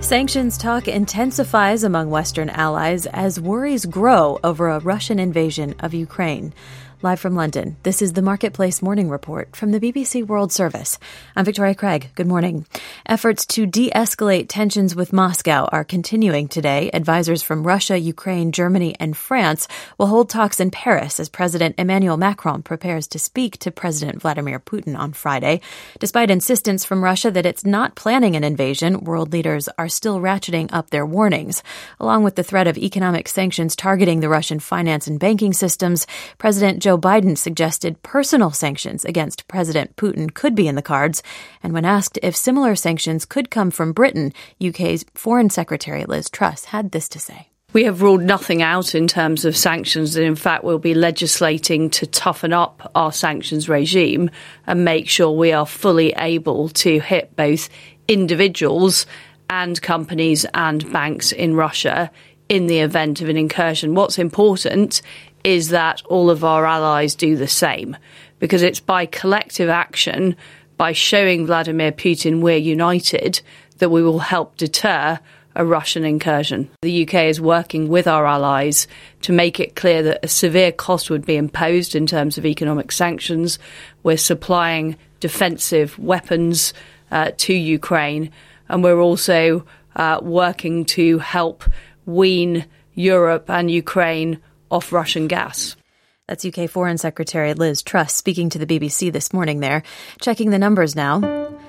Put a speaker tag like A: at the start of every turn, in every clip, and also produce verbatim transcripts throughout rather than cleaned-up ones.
A: Sanctions talk intensifies among Western allies as worries grow over a Russian invasion of Ukraine. Live from London, this is the Marketplace Morning Report from the B B C World Service. I'm Victoria Craig. Good morning. Efforts to de-escalate tensions with Moscow are continuing today. Advisors from Russia, Ukraine, Germany, and France will hold talks in Paris as President Emmanuel Macron prepares to speak to President Vladimir Putin on Friday. Despite insistence from Russia that it's not planning an invasion, world leaders are still ratcheting up their warnings. Along with the threat of economic sanctions targeting the Russian finance and banking systems, President Joe Biden suggested personal sanctions against President Putin could be in the cards. And when asked if similar sanctions could come from Britain, U K's Foreign Secretary Liz Truss had this to say.
B: We have ruled nothing out in terms of sanctions, and in fact we'll be legislating to toughen up our sanctions regime and make sure we are fully able to hit both individuals and companies and banks in Russia in the event of an incursion. What's important is that all of our allies do the same, because it's by collective action, by showing Vladimir Putin we're united, that we will help deter a Russian incursion. The U K is working with our allies to make it clear that a severe cost would be imposed in terms of economic sanctions. We're supplying defensive weapons uh, to Ukraine, and we're also uh, working to help wean Europe and Ukraine off Russian gas.
A: That's U K Foreign Secretary Liz Truss speaking to the B B C this morning there. Checking the numbers now.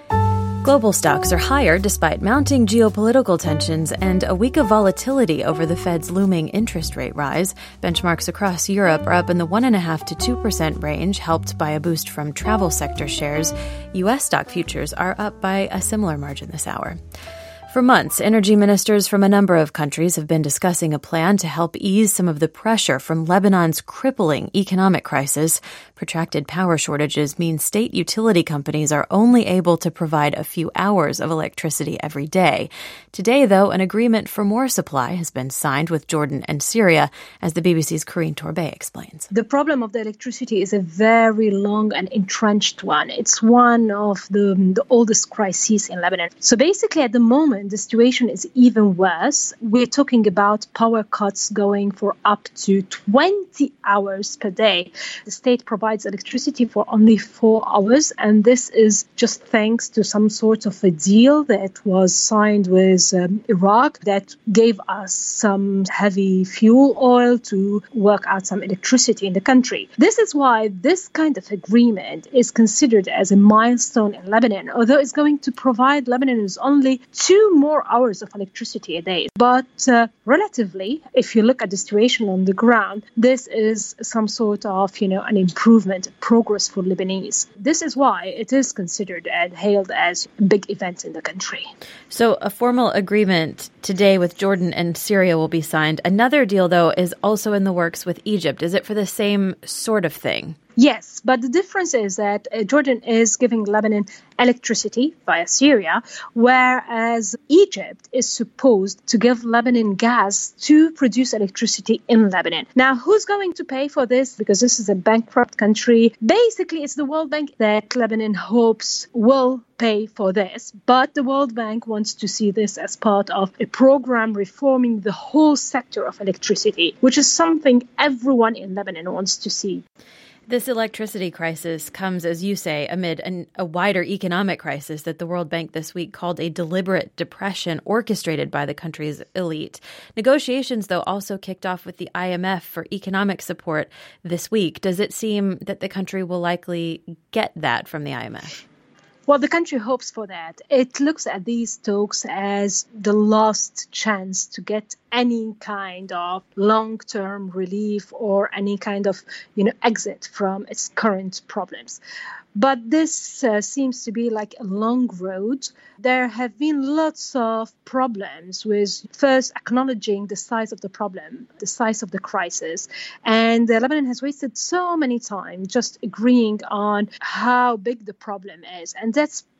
A: Global stocks are higher despite mounting geopolitical tensions and a week of volatility over the Fed's looming interest rate rise. Benchmarks across Europe are up in the one point five to two percent range, helped by a boost from travel sector shares. U S stock futures are up by a similar margin this hour. For months, energy ministers from a number of countries have been discussing a plan to help ease some of the pressure from Lebanon's crippling economic crisis. Protracted power shortages mean state utility companies are only able to provide a few hours of electricity every day. Today, though, an agreement for more supply has been signed with Jordan and Syria, as the B B C's Karine Torbay explains.
C: The problem of the electricity is a very long and entrenched one. It's one of the, the oldest crises in Lebanon. So basically, at the moment, the situation is even worse. We're talking about power cuts going for up to twenty hours per day. The state provides electricity for only four hours, and this is just thanks to some sort of a deal that was signed with um, Iraq that gave us some heavy fuel oil to work out some electricity in the country. This is why this kind of agreement is considered as a milestone in Lebanon, although it's going to provide Lebanoners only two more hours of electricity a day. But uh, relatively, if you look at the situation on the ground, this is some sort of, you know, an improvement, progress for Lebanese. This is why it is considered and hailed as a big event in the country.
A: So a formal agreement today with Jordan and Syria will be signed. Another deal, though, is also in the works with Egypt. Is it for the same sort of thing?
C: Yes, but the difference is that uh, Jordan is giving Lebanon electricity via Syria, whereas Egypt is supposed to give Lebanon gas to produce electricity in Lebanon. Now, who's going to pay for this? Because this is a bankrupt country. Basically, it's the World Bank that Lebanon hopes will pay for this, but the World Bank wants to see this as part of a program reforming the whole sector of electricity, which is something everyone in Lebanon wants to see.
A: This electricity crisis comes, as you say, amid an, a wider economic crisis that the World Bank this week called a deliberate depression orchestrated by the country's elite. Negotiations, though, also kicked off with the I M F for economic support this week. Does it seem that the country will likely get that from the I M F?
C: Well, the country hopes for that. It looks at these talks as the last chance to get any kind of long-term relief or any kind of, you know, exit from its current problems. But this uh, seems to be like a long road. There have been lots of problems with first acknowledging the size of the problem, the size of the crisis. And uh, Lebanon has wasted so many time just agreeing on how big the problem is. And that's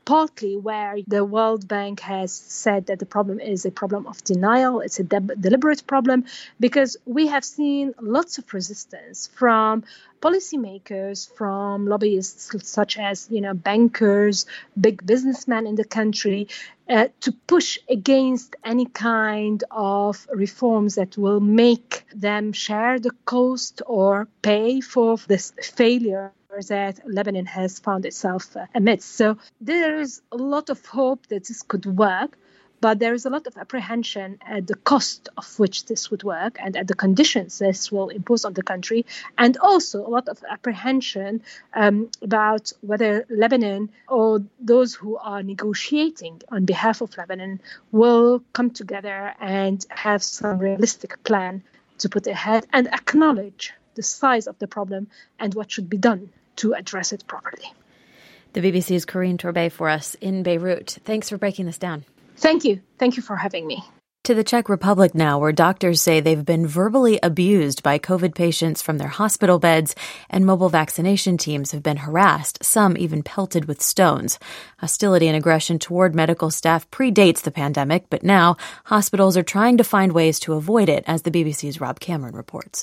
C: partly where the World Bank has said that the problem is a problem of denial. It's a de- deliberate problem because we have seen lots of resistance from policymakers, from lobbyists such as, you know, bankers, big businessmen in the country, uh, to push against any kind of reforms that will make them share the cost or pay for this failure that Lebanon has found itself amidst. So there is a lot of hope that this could work, but there is a lot of apprehension at the cost of which this would work and at the conditions this will impose on the country, and also a lot of apprehension um, about whether Lebanon or those who are negotiating on behalf of Lebanon will come together and have some realistic plan to put ahead and acknowledge the size of the problem and what should be done to address it properly.
A: The B B C's Corinne Torbay for us in Beirut. Thanks for breaking this down.
C: Thank you. Thank you for having me.
A: To the Czech Republic now, where doctors say they've been verbally abused by COVID patients from their hospital beds, and mobile vaccination teams have been harassed, some even pelted with stones. Hostility and aggression toward medical staff predates the pandemic, but now hospitals are trying to find ways to avoid it, as the B B C's Rob Cameron reports.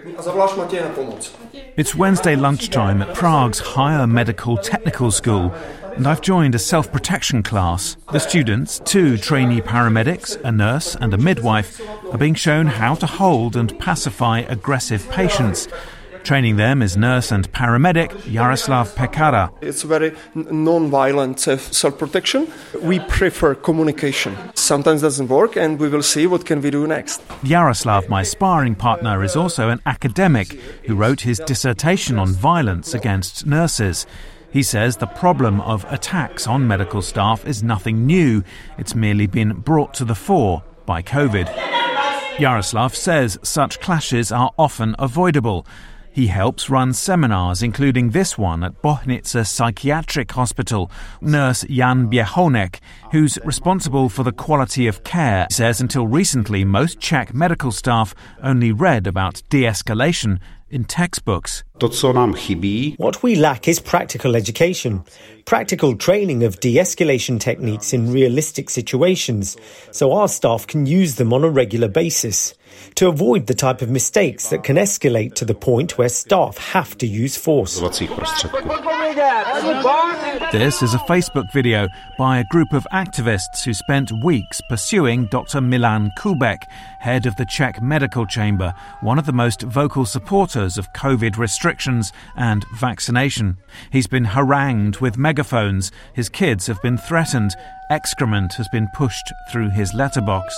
D: It's Wednesday lunchtime at Prague's Higher Medical Technical School, and I've joined a self-protection class. The students, two trainee paramedics, a nurse and a midwife, are being shown how to hold and pacify aggressive patients. Training them is nurse and paramedic Jaroslav Pekara.
E: It's very non-violent uh, self-protection. We prefer communication. Sometimes it doesn't work, and we will see what can we do next.
D: Jaroslav, my sparring partner, is also an academic who wrote his dissertation on violence against nurses. He says the problem of attacks on medical staff is nothing new. It's merely been brought to the fore by COVID. Jaroslav says such clashes are often avoidable. He helps run seminars, including this one at Bohnica Psychiatric Hospital. Nurse Jan Biehonek, who's responsible for the quality of care, says until recently most Czech medical staff only read about de-escalation in textbooks.
F: What we lack is practical education, practical training of de-escalation techniques in realistic situations, so our staff can use them on a regular basis, to avoid the type of mistakes that can escalate to the point where staff have to use force.
D: This is a Facebook video by a group of activists who spent weeks pursuing Doctor Milan Kubek, head of the Czech Medical Chamber, one of the most vocal supporters of COVID restrictions and vaccination. He's been harangued with megaphones, his kids have been threatened, excrement has been pushed through his letterbox.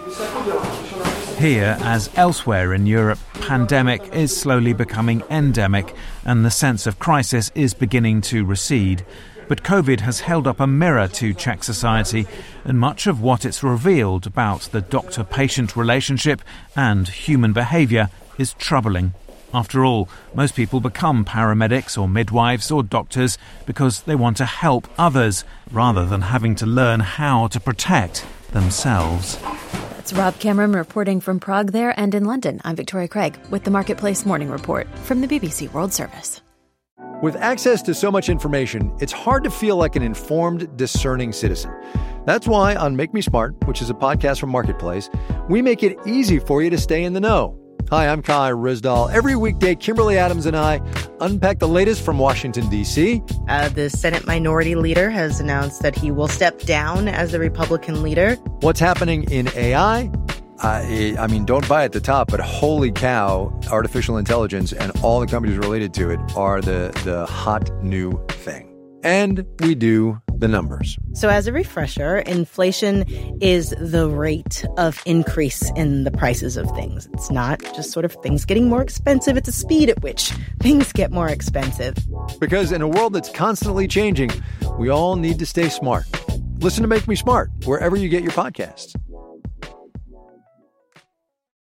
D: Here, as elsewhere in Europe, pandemic is slowly becoming endemic and the sense of crisis is beginning to recede. But COVID has held up a mirror to Czech society, and much of what it's revealed about the doctor-patient relationship and human behaviour is troubling. After all, most people become paramedics or midwives or doctors because they want to help others, rather than having to learn how to protect themselves.
A: That's Rob Cameron reporting from Prague there, and in London, I'm Victoria Craig with the Marketplace Morning Report from the B B C World Service.
G: With access to so much information, it's hard to feel like an informed, discerning citizen. That's why on Make Me Smart, which is a podcast from Marketplace, we make it easy for you to stay in the know. Hi, I'm Kai Rizdal. Every weekday, Kimberly Adams and I unpack the latest from Washington, D C.
H: Uh, the Senate Minority Leader has announced that he will step down as the Republican leader.
G: What's happening in A I? Uh, I mean, don't buy at the top, but holy cow, artificial intelligence and all the companies related to it are the, the hot new thing. And we do the numbers.
H: So as a refresher, inflation is the rate of increase in the prices of things. It's not just sort of things getting more expensive. It's a speed at which things get more expensive.
G: Because in a world that's constantly changing, we all need to stay smart. Listen to Make Me Smart wherever you get your podcasts.